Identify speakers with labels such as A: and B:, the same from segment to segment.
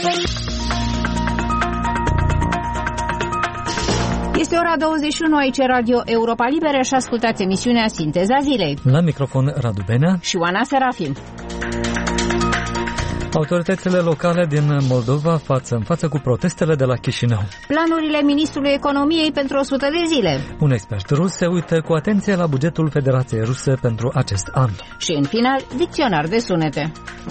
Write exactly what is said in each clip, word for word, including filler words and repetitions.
A: Este ora douăzeci și unu, aici Radio Europa Liberă și ascultați emisiunea Sinteza Zilei.
B: La microfon Radu Benea
A: și Oana Serafim.
B: Autoritățile locale din Moldova față în față cu protestele de la Chișinău.
A: Planurile Ministrului Economiei pentru o sută de zile.
B: Un expert rus se uită cu atenție la bugetul Federației Ruse pentru acest an.
A: Și în final, dicționar de sunete.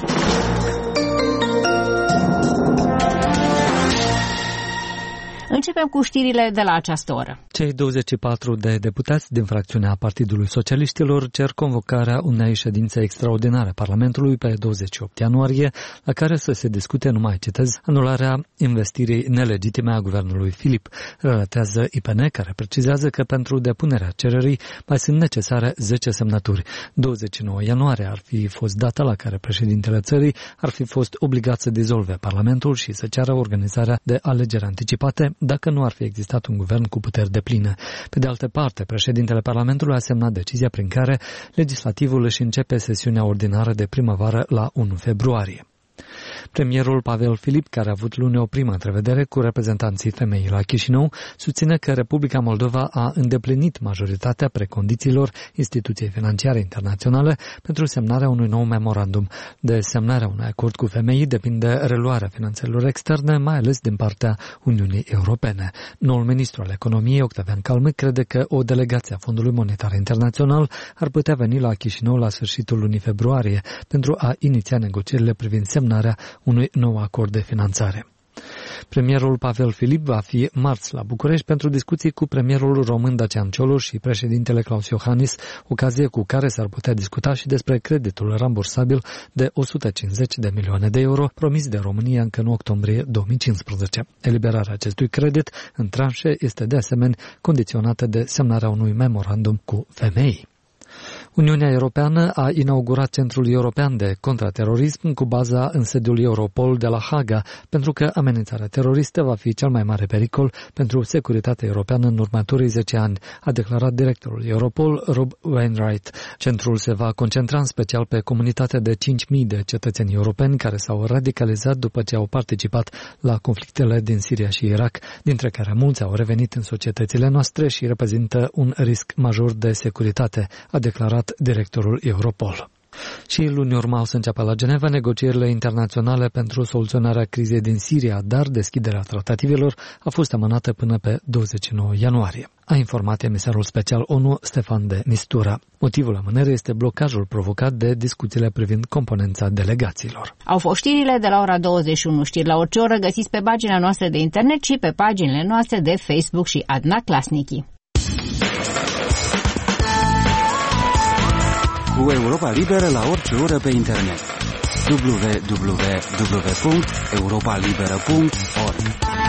A: Începem cu știrile de la această oră.
B: Cei douăzeci și patru de deputați din fracțiunea Partidului Socialiștilor cer convocarea unei ședințe extraordinare a Parlamentului pe douăzeci și opt ianuarie, la care să se discute, numai citez, anularea investirii nelegitime a guvernului Filip, relatează I P N, care precizează că pentru depunerea cererii mai sunt necesare zece semnături. douăzeci și nouă ianuarie ar fi fost data la care președintele țării ar fi fost obligat să dizolve Parlamentul și să ceară organizarea de alegeri anticipate, dacă nu ar fi existat un guvern cu puteri depline. Pe de altă parte, președintele Parlamentului a semnat decizia prin care legislativul își începe sesiunea ordinară de primăvară la unu februarie. Premierul Pavel Filip, care a avut luni o primă întrevedere cu reprezentanții femeii la Chișinău, susține că Republica Moldova a îndeplinit majoritatea precondițiilor instituției financiare internaționale pentru semnarea unui nou memorandum. De semnarea unui acord cu femeii depinde reluarea finanțelor externe, mai ales din partea Uniunii Europene. Noul ministru al economiei, Octavian Calmâc, crede că o delegație a Fondului Monetar Internațional ar putea veni la Chișinău la sfârșitul lunii februarie pentru a iniția negocierile privind semnarea unui nou acord de finanțare. Premierul Pavel Filip va fi marți la București pentru discuții cu premierul român Dacian Cioloș și președintele Klaus Iohannis, ocazie cu care s-ar putea discuta și despre creditul rambursabil de o sută cincizeci de milioane de euro promis de România încă în octombrie două mii cincisprezece. Eliberarea acestui credit în tranșe este de asemenea condiționată de semnarea unui memorandum cu femei. Uniunea Europeană a inaugurat Centrul European de Contraterorism cu baza în sediul Europol de la Haga, pentru că amenințarea teroristă va fi cel mai mare pericol pentru securitatea europeană în următorii zece ani, a declarat directorul Europol, Rob Wainwright. Centrul se va concentra în special pe comunitatea de cinci mii de cetățeni europeni care s-au radicalizat după ce au participat la conflictele din Siria și Irak, dintre care mulți au revenit în societățile noastre și reprezintă un risc major de securitate, a declarat directorul Europol. Și luni urmau să înceapă la Geneva negocierile internaționale pentru soluționarea crizei din Siria, dar deschiderea tratativelor a fost amânată până pe douăzeci și nouă ianuarie. A informat emisarul special ONU Stefan de Mistura. Motivul amânării este blocajul provocat de discuțiile privind componența delegațiilor.
A: Au fost știrile de la ora douăzeci și unu. Știri la orice oră găsiți pe pagina noastră de internet și pe paginile noastre de Facebook și Adna Klasnici.
C: Cu Europa Liberă la orice oră pe internet. w w w punct europa liberă punct org.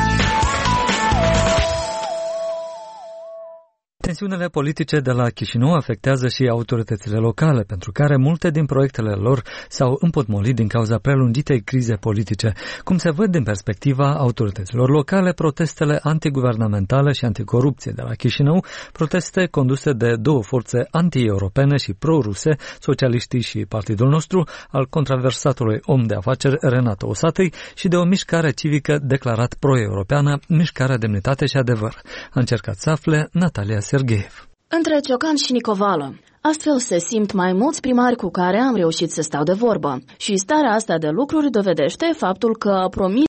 B: Tensiunile politice de la Chișinău afectează și autoritățile locale, pentru care multe din proiectele lor s-au împotmolit din cauza prelungitei crize politice. Cum se văd din perspectiva autorităților locale, protestele antiguvernamentale și anticorupție de la Chișinău, proteste conduse de două forțe anti-europene și pro-ruse, socialiștii și partidul nostru, al controversatului om de afaceri Renato Osatăi și de o mișcare civică declarat pro-europeană, Mișcarea Demnitate și Adevăr. A încercat să afle Natalia Sergeev.
D: Între Ciocan și Nicovală. Astfel se simt mai mulți primari cu care am reușit să stau de vorbă. Și starea asta de lucruri dovedește faptul că promis